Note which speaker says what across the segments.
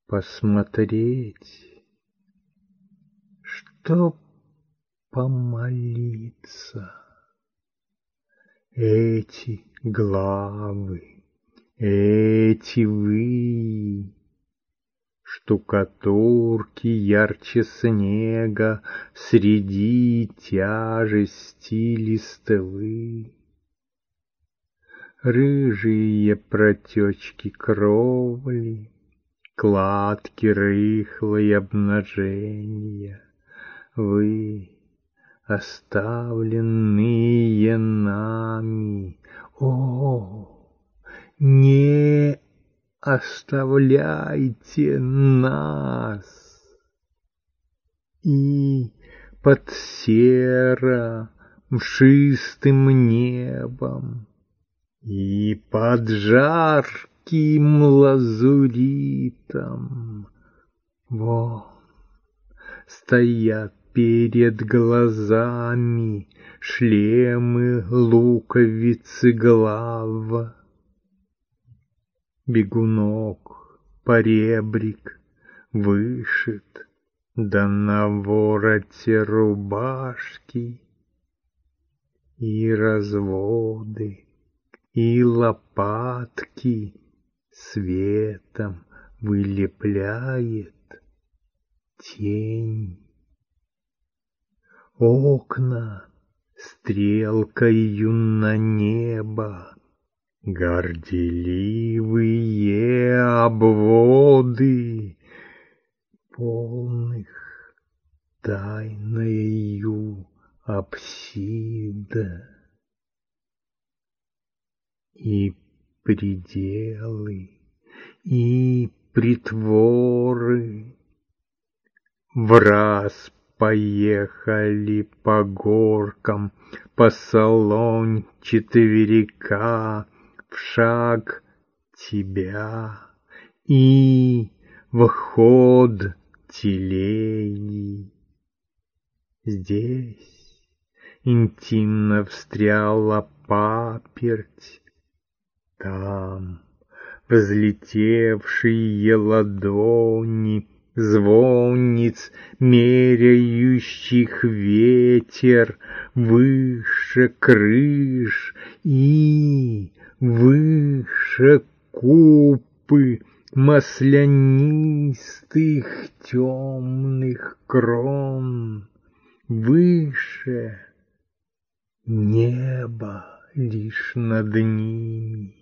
Speaker 1: посмотреть, чтоб помолиться. Эти главы, эти вы, штукатурки ярче снега среди тяжести листвы. Рыжие протечки кровли, кладки рыхлые обнажения. Вы, оставленные нами, о, не оставляйте нас. И под серо-мшистым небом, и под жарким лазуритом вон стоят перед глазами шлемы луковицы глав. Бегунок, поребрик вышит, да на вороте рубашки и разводы, и лопатки светом вылепляет тень. Окна стрелкою на небо, горделивые обводы полных тайною апсида. И пределы, и притворы враз поехали по горкам, по салон четверика, в шаг тебя и в ход телеги. Здесь интимно встряла паперть, там взлетевшие ладони звонниц, меряющих ветер выше крыш и выше купы маслянистых темных крон, выше неба лишь над ними,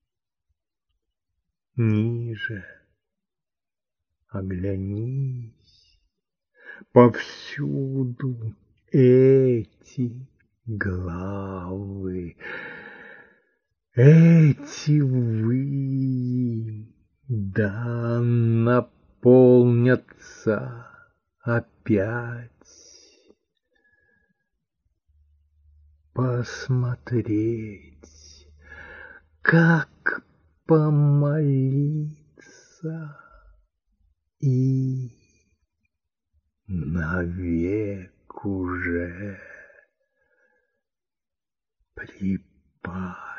Speaker 1: ниже оглянись, повсюду эти главы, эти вы, да наполнятся опять. Посмотреть, как помолиться и навек уже припасть.